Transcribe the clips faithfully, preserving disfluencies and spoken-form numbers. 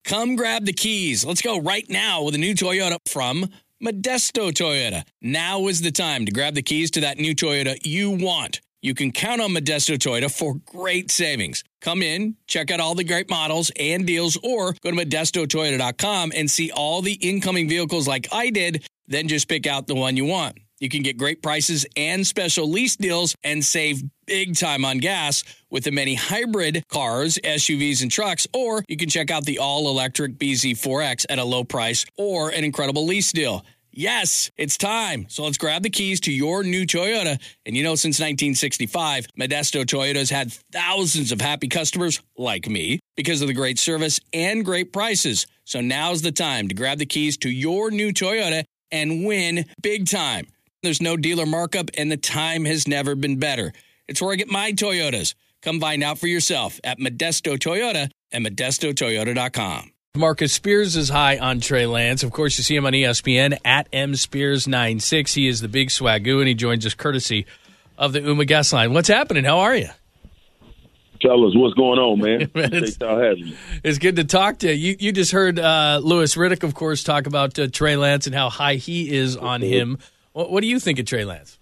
Come grab the keys. Let's go right now with a new Toyota from Modesto Toyota. Now is the time to grab the keys to that new Toyota you want. You can count on Modesto Toyota for great savings. Come in, check out all the great models and deals, or go to modesto toyota dot com and see all the incoming vehicles like I did. Then just pick out the one you want. You can get great prices and special lease deals and save big time on gas with the many hybrid cars, S U Vs, and trucks. Or you can check out the all-electric B Z four X at a low price or an incredible lease deal. Yes, it's time. So let's grab the keys to your new Toyota. And you know, since nineteen sixty-five, Modesto Toyota's had thousands of happy customers like me because of the great service and great prices. So now's the time to grab the keys to your new Toyota and win big time. There's no dealer markup, and the time has never been better. It's where I get my Toyotas. Come find out for yourself at Modesto Toyota and modesto toyota dot com. Marcus Spears is high on Trey Lance. Of course, you see him on E S P N at M Spears ninety-six. He is the big swagoo, and he joins us courtesy of the Uma guest line. What's happening? How are you? Fellas, what's going on, man? man it's, it's good to talk to you. You, you just heard uh, Louis Riddick, of course, talk about uh, Trey Lance and how high he is on him. What, what do you think of Trey Lance?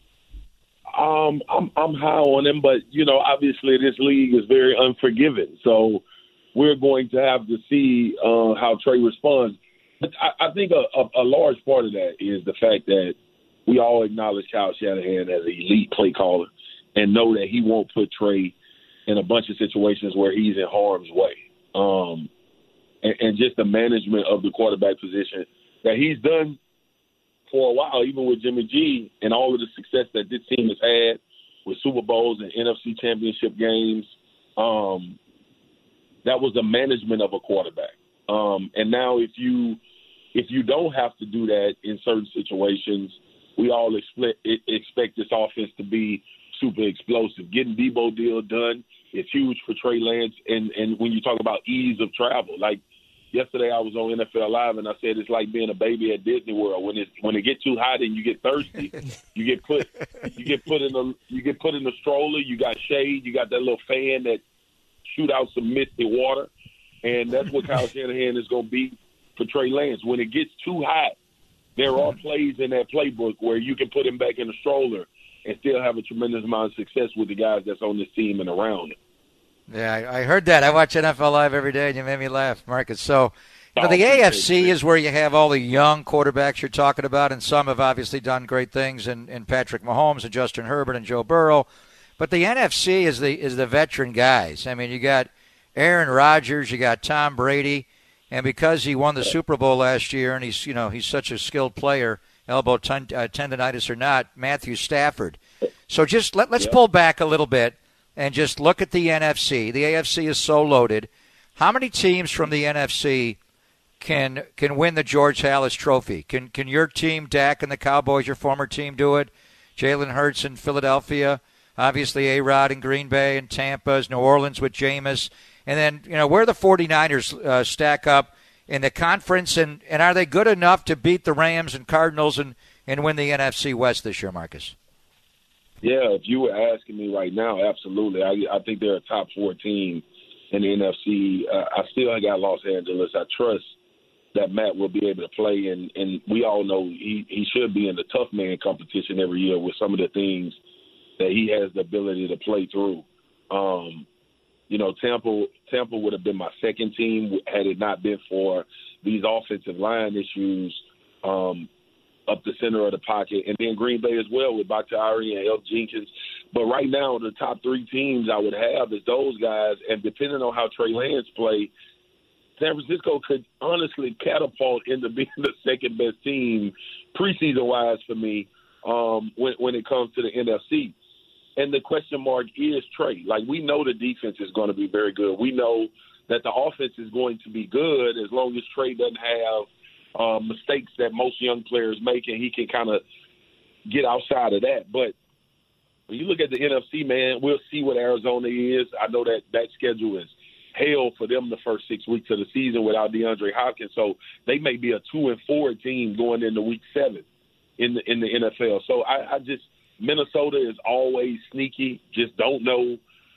Um, I'm I'm high on him, but you know, obviously this league is very unforgiving. So we're going to have to see uh, how Trey responds. But I, I think a, a, a large part of that is the fact that we all acknowledge Kyle Shanahan as an elite play caller and know that he won't put Trey in a bunch of situations where he's in harm's way. Um, and, and just the management of the quarterback position that he's done for a while, even with Jimmy G and all of the success that this team has had with Super Bowls and N F C championship games. Um, that was the management of a quarterback. Um, and now if you if you don't have to do that in certain situations, we all expect, expect this offense to be super explosive. Getting Debo deal done is huge for Trey Lance. And, and when you talk about ease of travel, like yesterday I was on N F L Live and I said it's like being a baby at Disney World. When it when it gets too hot and you get thirsty, you get put you get put in a you get put in the stroller. You got shade. You got that little fan that shoot out some misty water, and that's what Kyle Shanahan is going to be for Trey Lance. When it gets too hot, there are plays in that playbook where you can put him back in the stroller and still have a tremendous amount of success with the guys that's on this team and around him. Yeah, I, I heard that. I watch N F L Live every day, and you made me laugh, Marcus. So, you know, the A F C is where you have all the young quarterbacks you're talking about, and some have obviously done great things in, in Patrick Mahomes and Justin Herbert and Joe Burrow. But the N F C is the is the veteran guys. I mean, you got Aaron Rodgers, you got Tom Brady, and because he won the Super Bowl last year, and he's you know he's such a skilled player, elbow ten, uh, tendonitis or not, Matthew Stafford. So just let let's yeah. pull back a little bit and just look at the N F C. The A F C is so loaded. How many teams from the N F C can can win the George Halas Trophy? Can can your team, Dak and the Cowboys, your former team, do it? Jalen Hurts in Philadelphia. Obviously, A-Rod in Green Bay and Tampa's, New Orleans with Jameis. And then, you know, where the 49ers uh, stack up in the conference, and, and are they good enough to beat the Rams and Cardinals and, and win the N F C West this year, Marcus? Yeah, if you were asking me right now, absolutely. I, I think they're a top four team in the N F C. Uh, I still got Los Angeles. I trust that Matt will be able to play, and, and we all know he, he should be in the tough man competition every year with some of the things that he has the ability to play through. Um, you know, Tampa Tampa would have been my second team had it not been for these offensive line issues um, up the center of the pocket. And then Green Bay as well with Bakhtiari and Elf Jenkins. But right now, the top three teams I would have is those guys. And depending on how Trey Lance play, San Francisco could honestly catapult into being the second best team preseason-wise for me um, when, when it comes to the N F C. And the question mark is Trey. Like, we know the defense is going to be very good. We know that the offense is going to be good as long as Trey doesn't have uh, mistakes that most young players make, and he can kind of get outside of that. But when you look at the N F C, man, we'll see what Arizona is. I know that that schedule is hell for them the first six weeks of the season without DeAndre Hopkins. So they may be a two and four team going into week seven in the in the N F L. So I, I just – Minnesota is always sneaky. Just don't know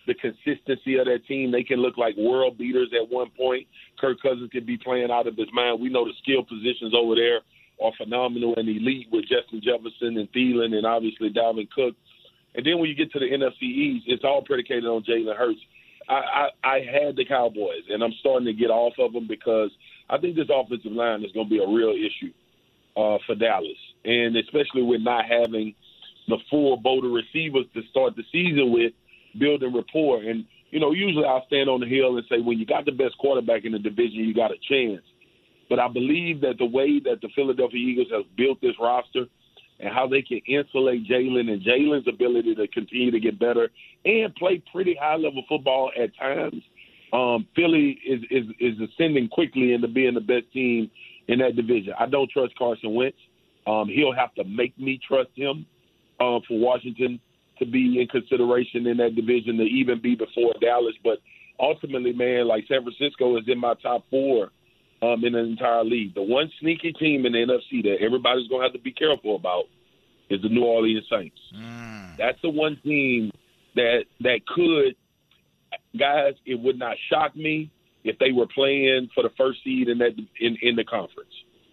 the consistency of that team. They can look like world beaters at one point. Kirk Cousins could be playing out of his mind. We know the skill positions over there are phenomenal and elite with Justin Jefferson and Thielen and obviously Dalvin Cook. And then when you get to the N F C East, it's all predicated on Jalen Hurts. I, I, I had the Cowboys, and I'm starting to get off of them because I think this offensive line is going to be a real issue uh, for Dallas, and especially with not having the full boat of receivers to start the season with, building rapport. And, you know, usually I'll stand on the hill and say when you got the best quarterback in the division, you got a chance. But I believe that the way that the Philadelphia Eagles have built this roster and how they can insulate Jalen and Jalen's ability to continue to get better and play pretty high-level football at times, um, Philly is, is is ascending quickly into being the best team in that division. I don't trust Carson Wentz. Um, he'll have to make me trust him uh, for Washington to be in consideration in that division to even be before Dallas. But ultimately, man, like San Francisco is in my top four um, in the entire league. The one sneaky team in the N F C that everybody's going to have to be careful about is the New Orleans Saints. Mm. That's the one team that that could, guys, it would not shock me if they were playing for the first seed in that in, in the conference.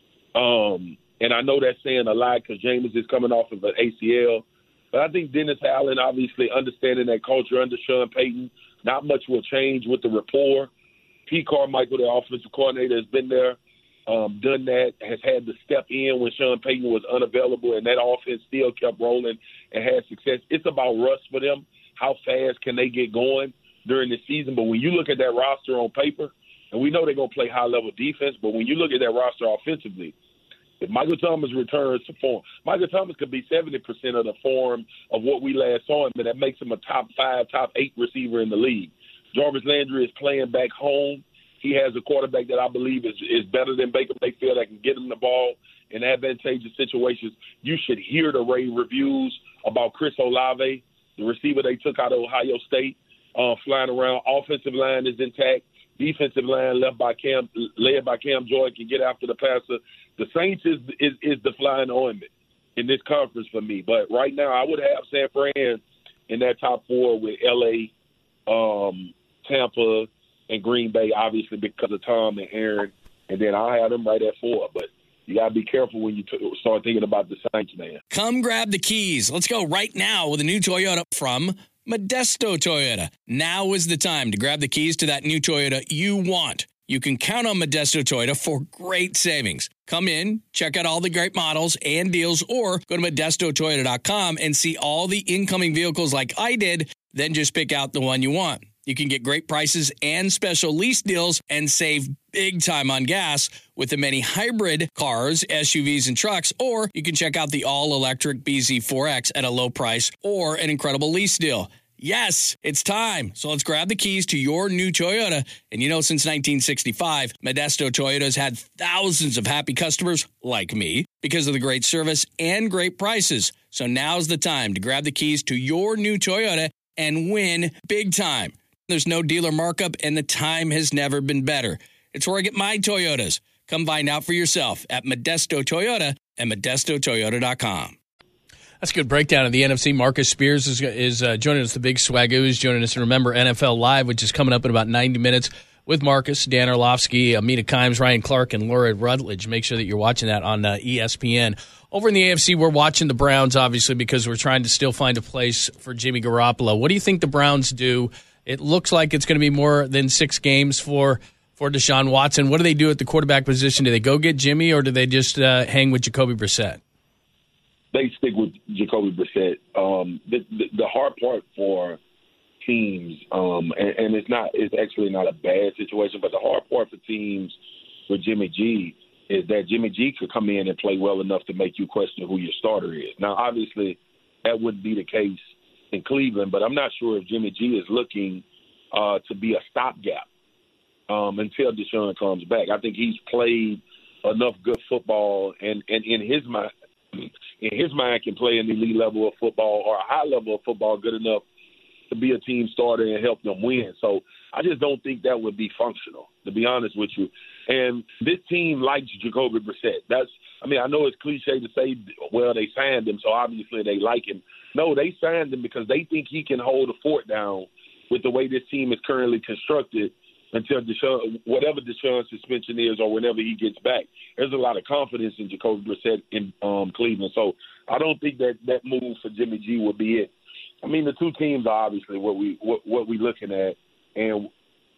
Um, and I know that's saying a lot because Jameis is coming off of an A C L. But I think Dennis Allen, obviously understanding that culture under Sean Payton, not much will change with the rapport. Pete Carmichael, the offensive coordinator, has been there, um, done that, has had to step in when Sean Payton was unavailable, and that offense still kept rolling and had success. It's about rust for them. How fast can they get going during the season? But when you look at that roster on paper, and we know they're going to play high-level defense, but when you look at that roster offensively, if Michael Thomas returns to form, Michael Thomas could be seventy percent of the form of what we last saw him, and that makes him a top five, top eight receiver in the league. Jarvis Landry is playing back home. He has a quarterback that I believe is, is better than Baker Mayfield that can get him the ball in advantageous situations. You should hear the rave reviews about Chris Olave, the receiver they took out of Ohio State, uh, flying around. Offensive line is intact. Defensive line led by Cam, led by Cam Jordan can get after the passer. The Saints is, is is the flying ointment in this conference for me. But right now, I would have San Fran in that top four with L A, um, Tampa, and Green Bay, obviously because of Tom and Aaron. And then I have them right at four. But you got to be careful when you t- start thinking about the Saints, man. Come grab the keys. Let's go right now with a new Toyota from Modesto Toyota. Now is the time to grab the keys to that new Toyota you want. You can count on Modesto Toyota for great savings. Come in, check out all the great models and deals, or go to modesto toyota dot com and see all the incoming vehicles like I did, then just pick out the one you want. You can get great prices and special lease deals and save big time on gas with the many hybrid cars, S U Vs, and trucks, or you can check out the all-electric B Z four X at a low price or an incredible lease deal. Yes, it's time. So let's grab the keys to your new Toyota. And you know, since nineteen sixty-five, Modesto Toyota has had thousands of happy customers like me because of the great service and great prices. So now's the time to grab the keys to your new Toyota and win big time. There's no dealer markup, and the time has never been better. It's where I get my Toyotas. Come find out for yourself at Modesto Toyota and modesto toyota dot com. That's a good breakdown of the N F C. Marcus Spears is, is uh, joining us. The Big Swagoo is joining us. And remember, N F L Live, which is coming up in about ninety minutes with Marcus, Dan Orlovsky, Amina Kimes, Ryan Clark, and Laura Rutledge. Make sure that you're watching that on uh, E S P N. Over in the A F C, we're watching the Browns, obviously, because we're trying to still find a place for Jimmy Garoppolo. What do you think the Browns do? It looks like it's going to be more than six games for for Deshaun Watson. What do they do at the quarterback position? Do they go get Jimmy, or do they just uh, hang with Jacoby Brissett? They stick with Jacoby Brissett. Um, the, the, the hard part for teams, um, and, and it's not, it's actually not a bad situation, but the hard part for teams with Jimmy G is that Jimmy G could come in and play well enough to make you question who your starter is. Now, obviously, that wouldn't be the case in Cleveland, but I'm not sure if Jimmy G is looking uh, to be a stopgap um, until Deshaun comes back. I think he's played enough good football, and, and in his mind, in his mind, can play an elite level of football or a high level of football good enough to be a team starter and help them win. So I just don't think that would be functional, to be honest with you. And this team likes Jacoby Brissett. That's, I mean, I know it's cliche to say, well, they signed him, so obviously they like him. No, they signed him because they think he can hold the fort down with the way this team is currently constructed until Deshaun, whatever Deshaun's suspension is or whenever he gets back. There's a lot of confidence in Jacoby Brissett in um, Cleveland. So I don't think that that move for Jimmy G would be it. I mean, the two teams are obviously what we what, what we're looking at, and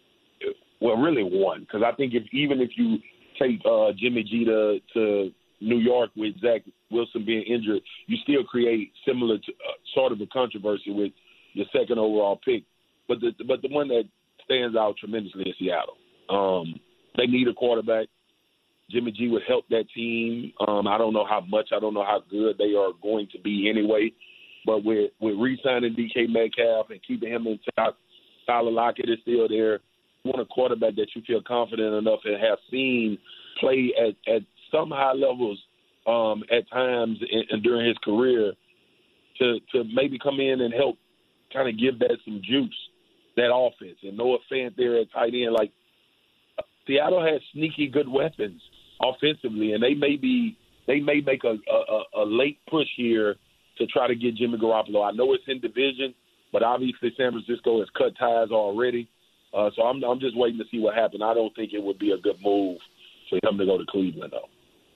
well, really one, because I think if even if you take uh, Jimmy G to, to New York with Zach Wilson being injured, you still create similar to, uh, sort of a controversy with your second overall pick. But the but the one that stands out tremendously is Seattle. Um, they need a quarterback. Jimmy G would help that team. Um, I don't know how much. I don't know how good they are going to be anyway. But with, with re-signing D K Metcalf and keeping him in top, Tyler Lockett is still there. You want a quarterback that you feel confident enough and have seen play at, at some high levels um, at times in, in during his career to, to maybe come in and help kind of give that some juice, that offense. And Noah Fant there at tight end. Like, Seattle has sneaky good weapons offensively, and they may be they may make a, a, a late push here to try to get Jimmy Garoppolo. I know it's in division, but obviously San Francisco has cut ties already. Uh, so I'm I'm just waiting to see what happens. I don't think it would be a good move for him to go to Cleveland, though.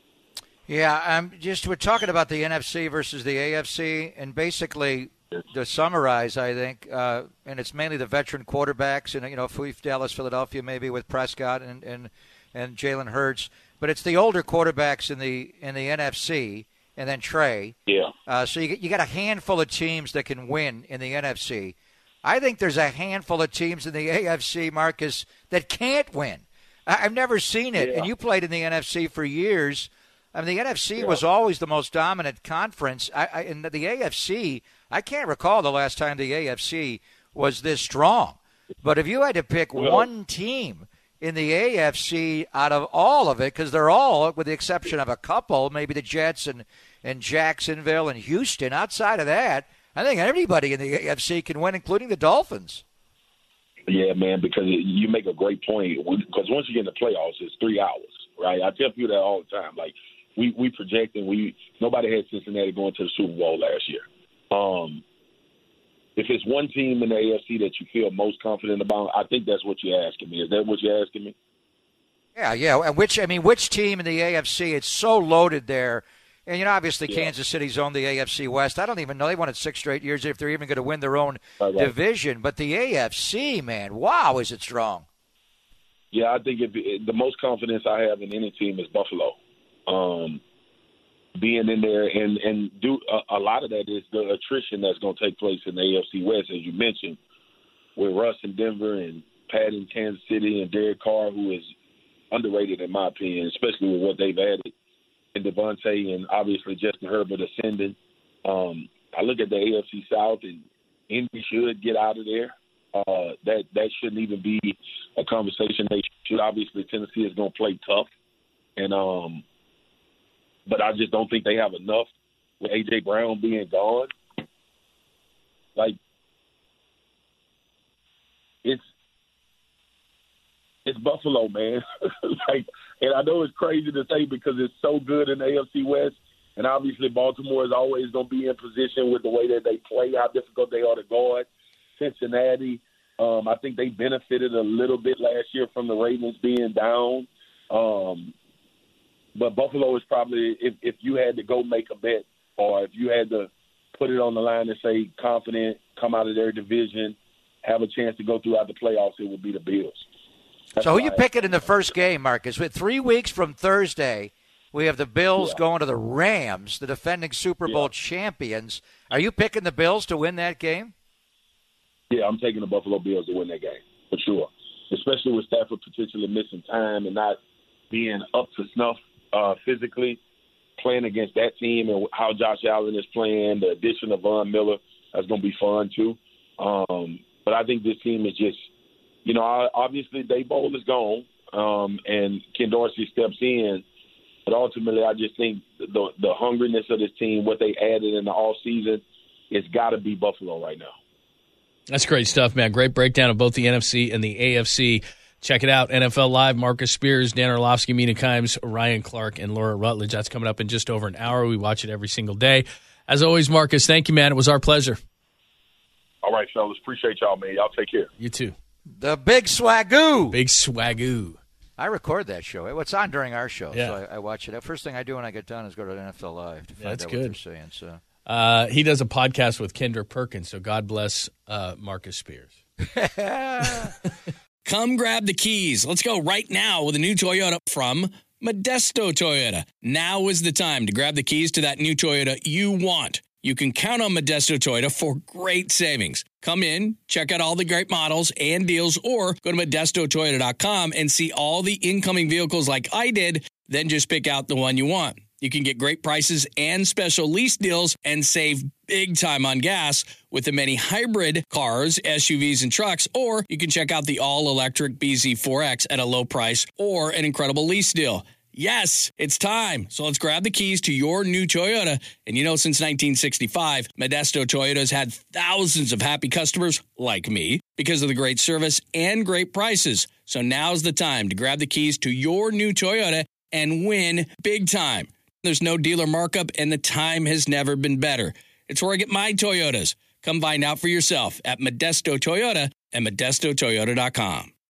Yeah, I'm just we're talking about the N F C versus the A F C, and basically to summarize, I think, uh, and it's mainly the veteran quarterbacks, and you know, Dallas, Philadelphia, maybe with Prescott and and, and Jalen Hurts, but it's the older quarterbacks in the in the N F C, and then Trey. Yeah. Uh, so you you got a handful of teams that can win in the N F C. I think there's a handful of teams in the A F C, Marcus, that can't win. I, I've never seen it, yeah. And you played in the N F C for years. I mean, the N F C yeah. was always the most dominant conference. I, I, in the A F C, I can't recall the last time the A F C was this strong. But if you had to pick well, one team in the A F C out of all of it, because they're all, with the exception of a couple, maybe the Jets and, and Jacksonville and Houston, outside of that, I think everybody in the A F C can win, including the Dolphins. Yeah, man, because you make a great point. Because once you get in the playoffs, it's three hours, right? I tell people that all the time. Like, we, we project, and we nobody had Cincinnati going to the Super Bowl last year. Um, if it's one team in the A F C that you feel most confident about, I think that's what you're asking me. Is that what you're asking me? Yeah, yeah. And which I mean, which team in the A F C? It's so loaded there. And, you know, obviously yeah. Kansas City's owned the A F C West. I don't even know. They won it six straight years if they're even going to win their own right, right. division. But the A F C, man, wow, is it strong. Yeah, I think if, the most confidence I have in any team is Buffalo. Um, being in there and, and do a, a lot of that is the attrition that's going to take place in the A F C West, as you mentioned, with Russ in Denver and Pat in Kansas City and Derek Carr, who is underrated in my opinion, especially with what they've added. And Devontae and obviously Justin Herbert ascending. Um, I look at the A F C South, and Indy should get out of there. Uh, that that shouldn't even be a conversation. They should. Obviously, Tennessee is going to play tough, and um, but I just don't think they have enough with A J Brown being gone. Like it's it's Buffalo, man. like. And I know it's crazy to say because it's so good in the A F C West, and obviously Baltimore is always going to be in position with the way that they play, how difficult they are to guard. Cincinnati, um, I think they benefited a little bit last year from the Ravens being down. Um, but Buffalo is probably, if, if you had to go make a bet or if you had to put it on the line and say confident, come out of their division, have a chance to go throughout the playoffs, it would be the Bills. That's so who you picking in the first game, Marcus? With three weeks from Thursday, we have the Bills yeah. going to the Rams, the defending Super Bowl yeah. champions. Are you picking the Bills to win that game? Yeah, I'm taking the Buffalo Bills to win that game, for sure. Especially with Stafford potentially missing time and not being up to snuff uh, physically, playing against that team and how Josh Allen is playing, the addition of Von Miller, that's going to be fun too. Um, but I think this team is just, you know, obviously Dave Bowl is gone, um, and Ken Dorsey steps in. But ultimately, I just think the the hungriness of this team, what they added in the offseason, it's got to be Buffalo right now. That's great stuff, man. Great breakdown of both the N F C and the A F C. Check it out, N F L Live, Marcus Spears, Dan Orlovsky, Mina Kimes, Ryan Clark, and Laura Rutledge. That's coming up in just over an hour. We watch it every single day. As always, Marcus, thank you, man. It was our pleasure. All All right, fellas. Appreciate y'all, man. Y'all take care. You too. The Big Swagoo. Big Swagoo. I record that show. It's on during our show, yeah. so I, I watch it. The first thing I do when I get done is go to N F L Live to find That's out good. what they're saying. So. Uh, he does a podcast with Kendrick Perkins, so God bless uh, Marcus Spears. Come grab the keys. Let's go right now with a new Toyota from Modesto Toyota. Now is the time to grab the keys to that new Toyota you want. You can count on Modesto Toyota for great savings. Come in, check out all the great models and deals, or go to modesto toyota dot com and see all the incoming vehicles like I did, then just pick out the one you want. You can get great prices and special lease deals and save big time on gas with the many hybrid cars, S U Vs, and trucks, or you can check out the all-electric B Z four X at a low price or an incredible lease deal. Yes, it's time. So let's grab the keys to your new Toyota. And you know, since nineteen sixty-five, Modesto Toyota has had thousands of happy customers like me because of the great service and great prices. So now's the time to grab the keys to your new Toyota and win big time. There's no dealer markup, and the time has never been better. It's where I get my Toyotas. Come find out for yourself at Modesto Toyota and modesto toyota dot com.